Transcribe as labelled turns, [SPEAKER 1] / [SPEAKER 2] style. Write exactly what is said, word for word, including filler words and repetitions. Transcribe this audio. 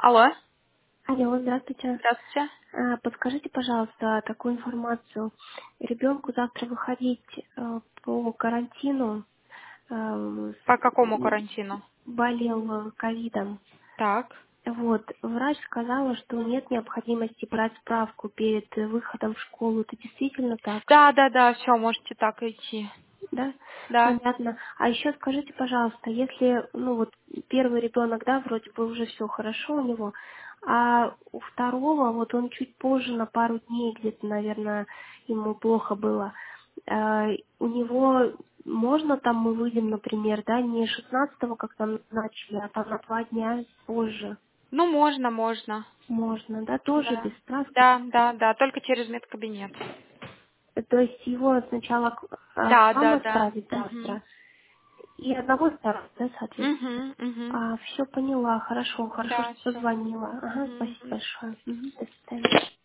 [SPEAKER 1] Алло,
[SPEAKER 2] Алло, здравствуйте.
[SPEAKER 1] здравствуйте.
[SPEAKER 2] А, Подскажите, пожалуйста, такую информацию. Ребенку завтра выходить э, по карантину, э,
[SPEAKER 1] По какому
[SPEAKER 2] с-
[SPEAKER 1] карантину?
[SPEAKER 2] болел э, ковидом.
[SPEAKER 1] Так.
[SPEAKER 2] Вот, врач сказала, что нет необходимости брать справку перед э, выходом в школу. Это действительно так?
[SPEAKER 1] Да, да, да, все, можете так идти.
[SPEAKER 2] Да,
[SPEAKER 1] Да.
[SPEAKER 2] понятно. А еще скажите, пожалуйста, если, ну вот, первый ребенок, да, вроде бы уже все хорошо у него, а у второго, вот он чуть позже, на пару дней где-то, наверное, ему плохо было, а, у него можно там мы выйдем, например, да, не шестнадцатого, как там начали, а там на два дня позже.
[SPEAKER 1] Ну, можно, можно.
[SPEAKER 2] Можно, да, тоже
[SPEAKER 1] Да.
[SPEAKER 2] без справки.
[SPEAKER 1] Да, да, да, только через медкабинет.
[SPEAKER 2] То есть его сначала к а, к
[SPEAKER 1] Да,
[SPEAKER 2] вам
[SPEAKER 1] да, да.
[SPEAKER 2] отправить
[SPEAKER 1] Угу.
[SPEAKER 2] завтра, и одного второго, да, соответственно.
[SPEAKER 1] Угу, угу.
[SPEAKER 2] А, все поняла, хорошо, хорошо,
[SPEAKER 1] Да,
[SPEAKER 2] что
[SPEAKER 1] все.
[SPEAKER 2] позвонила. Ага, спасибо
[SPEAKER 1] Угу.
[SPEAKER 2] большое. Мгм, до свидания.